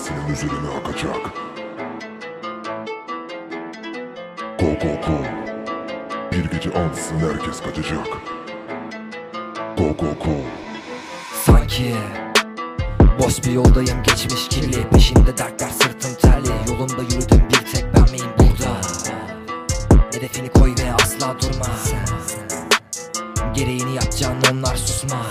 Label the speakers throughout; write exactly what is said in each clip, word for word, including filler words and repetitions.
Speaker 1: senin üzerine akacak. Go go go. Bir gece ansızın herkes kaçacak. Go go go.
Speaker 2: Sanki boş bir yoldayım, geçmiş kirli. Peşimde dertler, sırtım terli. Yolumda yürüdüm, bir tek ben miyim burada? Hedefini koy ve asla durma. Gereğini yapacaksın, onlar susmaz.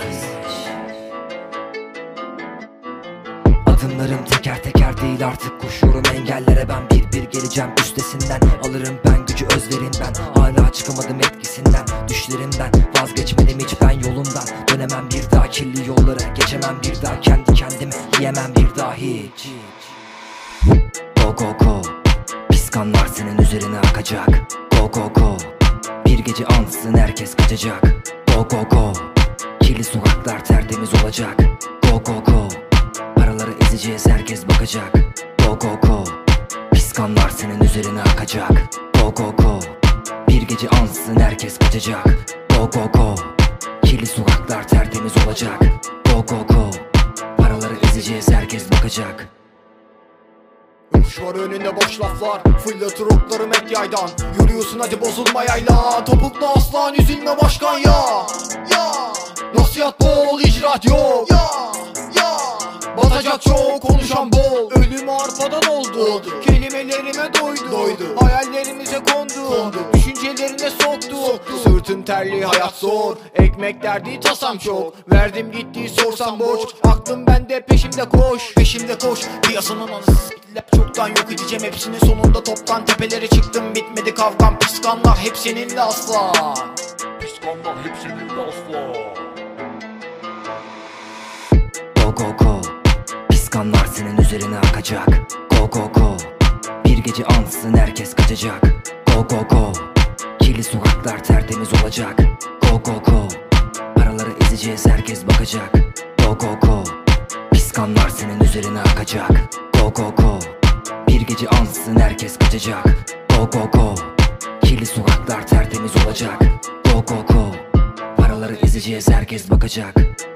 Speaker 2: Adımlarım teker teker değil artık, koşuyorum engellere ben. Bir bir geleceğim üstesinden, alırım ben gücü özlerinden. Hala çıkamadım etkisinden, düşlerimden. Vazgeçmedim hiç ben yolumdan. Dönemem bir daha kirli yollara, geçemem bir daha kendi kendime. Yiyemem bir daha hiç. Go go go. Pis kanlar senin üzerine akacak. Go go go. Bir gece ansızın herkes kaçacak. Go go go. Kirli sokaklar tertemiz olacak. Go go go. Paraları ezeceğiz, herkes bakacak. Go go go. Pis kanlar senin üzerine akacak. Go go go. Bir gece ansızın herkes kaçacak. Go go go. Kirli sokaklar tertemiz olacak. Go go go. Paraları ezeceğiz, herkes bakacak.
Speaker 3: Öpüş var önünde, boş laflar, fırlatır oklarım hep yaydan. Yürüyorsun hadi bozulma yayla, topuklu aslan üzülme başkan ya. Ya nasihat bol, icraat yok. Ya ya batacak çok, konuşan bol. Ölüm arpadan oldu, oldu. Kelimelerime doydu, doydu. Hayallerimize kondu, kondu. Düşüncelerine soktu, soktu. Sırtım terli, hayat zor. Ekmek derdi, tasam çok. Verdim gitti, sorsam borç. Aklım bende, peşimde koş. Peşimde koş, piyasanın anısı. Çoktan yok edeceğim hepsini, sonunda toptan tepelere çıktım. Bitmedi kavgam, pis kanlar hep seninle asla.
Speaker 1: Pis kanlar hep seninle asla.
Speaker 2: Go go go. Pis kanlar senin üzerine akacak. Go go go. Bir gece ansızın herkes kaçacak. Go go go. Kirli sokaklar tertemiz olacak. Go go go. Paraları ezeceğiz, herkes bakacak. Go go go. Pis kanlar senin üzerine akacak. Go go go. Bir gece ansızın herkes kaçacak. Go go go. Kirli sokaklar tertemiz olacak. Go go go. Paraları ezeceğiz, herkes bakacak.